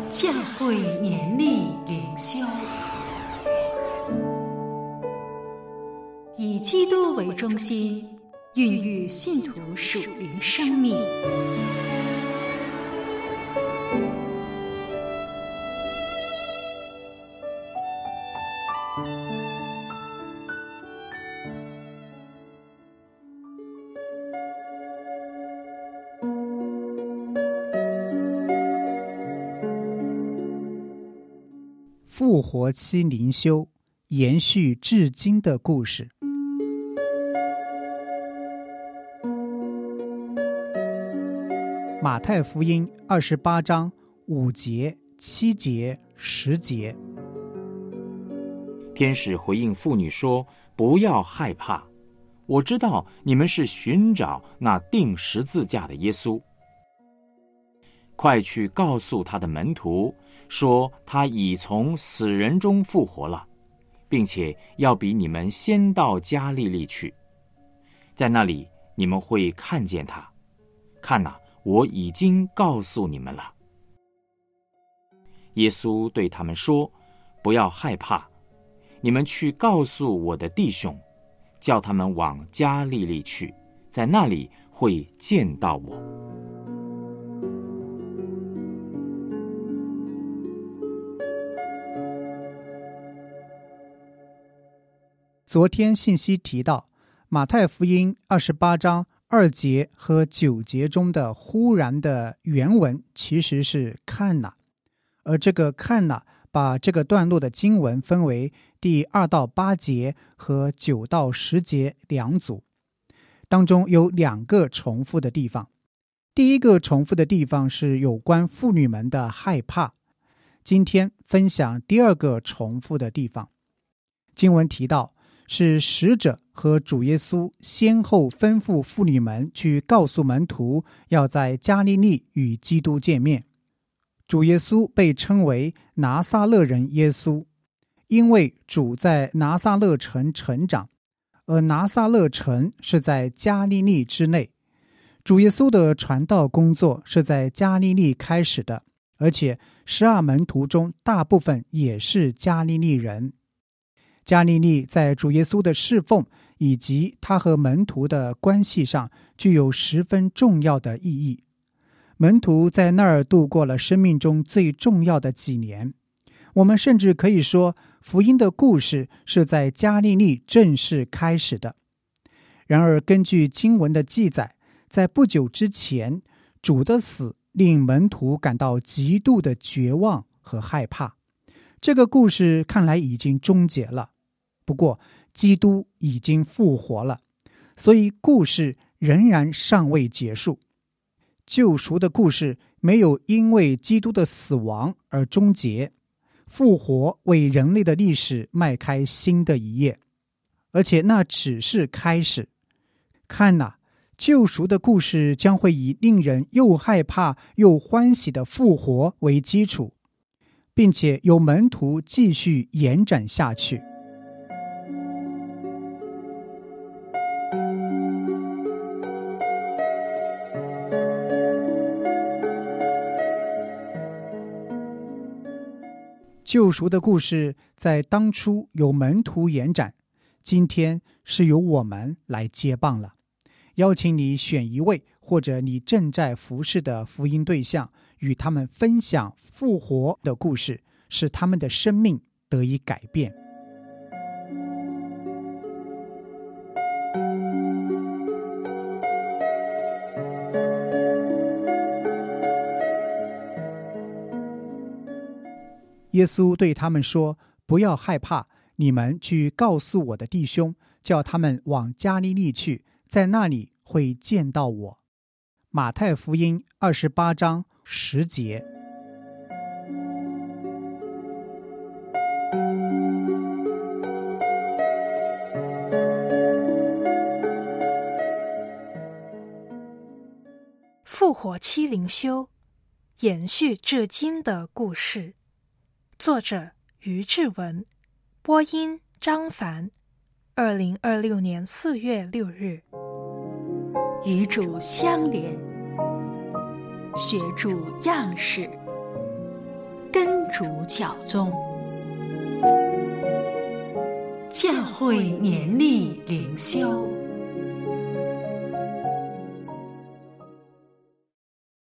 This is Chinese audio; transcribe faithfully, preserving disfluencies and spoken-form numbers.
教会年历灵修，以基督为中心，孕育信徒属灵生命。 复活期灵修，延续至今的故事。马太福音二十八章五节、七节、十节。 天使回应妇女说：“不要害怕，我知道你们是寻找那钉十字架的耶稣。快去告诉他的门徒，说他已从死人中复活了，并且要比你们先到加利利去，在那里你们会看见他。看哪，我已经告诉你们了。”耶稣对他们说：“不要害怕，你们去告诉我的弟兄，叫他们往加利利去，在那里会见到我。” 昨天信息提到，马太福音二十八章二节和九节中的忽然的原文其实是看哪，而这个看哪把这个段落的经文分为第二到八节和九到十节两组，当中有两个重复的地方。第一个重复的地方是有关妇女们的害怕，今天分享第二个重复的地方。经文提到是使者和主耶稣先后吩咐妇女们去告诉门徒，要在加利利与基督见面。主耶稣被称为拿撒勒人耶稣，因为主在拿撒勒城成长，而拿撒勒城是在加利利之内。主耶稣的传道工作是在加利利开始的，而且十二门徒中大部分也是加利利人。加利利在主耶稣的侍奉以及他和门徒的关系上具有十分重要的意义。门徒在那儿度过了生命中最重要的几年。我们甚至可以说，福音的故事是在加利利正式开始的。然而，根据经文的记载，在不久之前，主的死令门徒感到极度的绝望和害怕。这个故事看来已经终结了。不过，基督已经复活了，所以故事仍然尚未结束。救赎的故事没有因为基督的死亡而终结，复活为人类的历史迈开新的一页，而且那只是开始。看哪，救赎的故事将会以令人又害怕又欢喜的复活为基础，并且由门徒继续延展下去。救赎的故事在当初由门徒延展，今天是由我们来接棒了。邀请你选一位或者你正在服侍的福音对象，与他们分享复活的故事，使他们的生命得以改变。耶稣对他们说：“不要害怕，你们去告诉我的弟兄，叫他们往加利利去，在那里会见到我。”马太福音二十八章十节。 复活期灵修，延续至今的故事。作者于志文，播音张凡。二零二六年四月六日。 与主相连，学主样式， 跟主教宗。教会年历灵修